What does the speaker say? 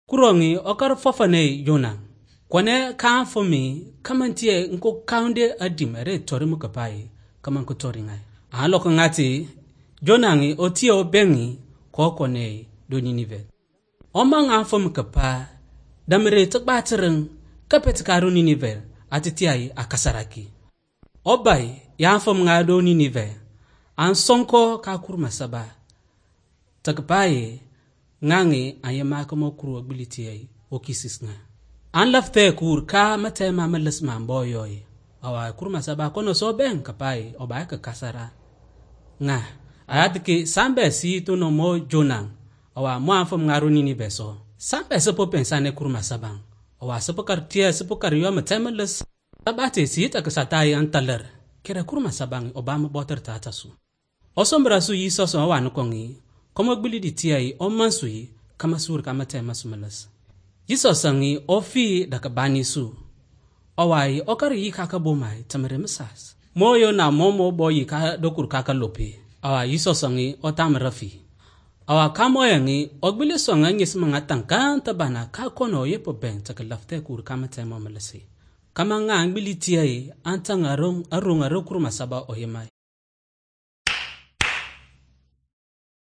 Kurongi okar fofane Jona. Kwane ka fomi kamantie nko kaunde adimere tori mukapai kaman ko tori ngai. Aloko ngati Jonangi otio bengi kokone do Ninive. Oma nga fom kapa damere takbatereng kapet karu Ninive atitiai akasaraki. Obai ya fom nga do Ninive an sonko ka kurma saba. Takpaye ngangi ayema kamo kuru ability o kisis nga. An lafte kur ka matema malas mamboyoy. Awa kurma saba kono so ben kapai oba ka kasara. Nga ayatike sambe si to no mo Jonang. Awa mo afom ngaru Ninive so. Sambe sepo pensane kurma sabang. Awa sepo kartia sepo karyo matema las. Tabate si takasatai antaler. Kira kurma sabang obama boter tatasu. Osombra su yiso so awa nukongi. Komo gbili di tiai o mansui kama sur kama tema sumalas. Yiso sangi ofi dakabani su. Owai okari yi kaka bomai tamere mesas. Moyo na momo boyi ka dokur kaka lope. Awa yiso sangi otamrafi. Awa kamo yangi ogbili songa nyis mga tangkan tabana ka kono yepo ben takalafte kur kama tema malasi. Kama nga angbili tiai antang arung kuruma saba oyemai.